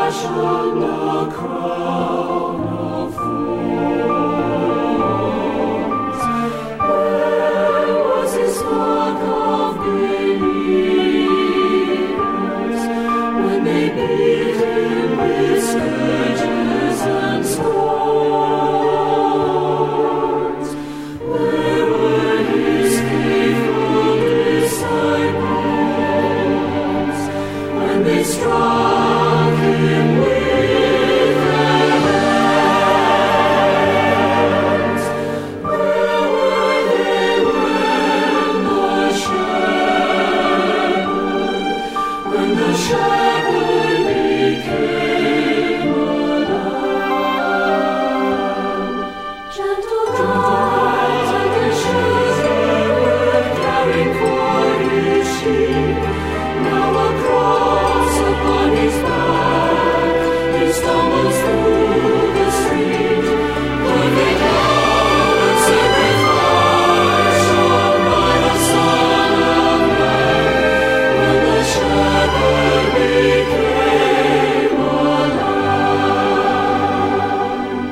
fashioned a crown of thorns. Where was his flock of believers when they beat him with scourges and scorns? Where were his faithful disciples when they struck him with their hands? Where were they when the shepherd became a lamb? Gentle guides and the shepherd caring for his sheep. Now a cross upon his back, he stumbles through the street. Perfect love and sacrifice shone by the Son of Man when the shepherd became a lamb.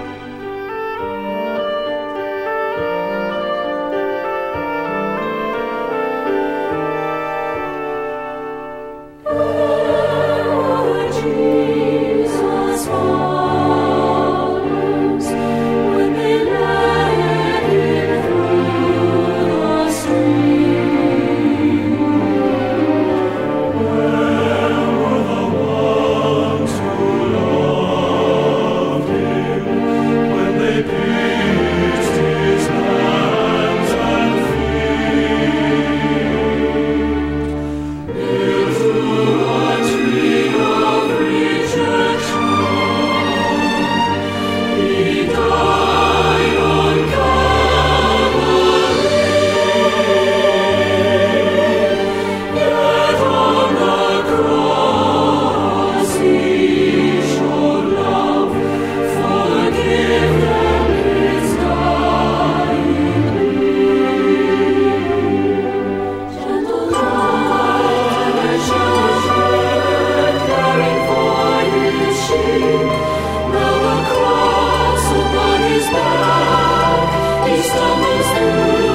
There were Jesus' followers when they led him through the street. Where were the ones who loved him when they pierced his hands and feet? Into a tree of rejection, he died on Calvary. Yet on the cross he showed love, forgive them his dying plea. Gentle guide and shepherd caring for his sheep. Now a cross upon his back, he stumbles through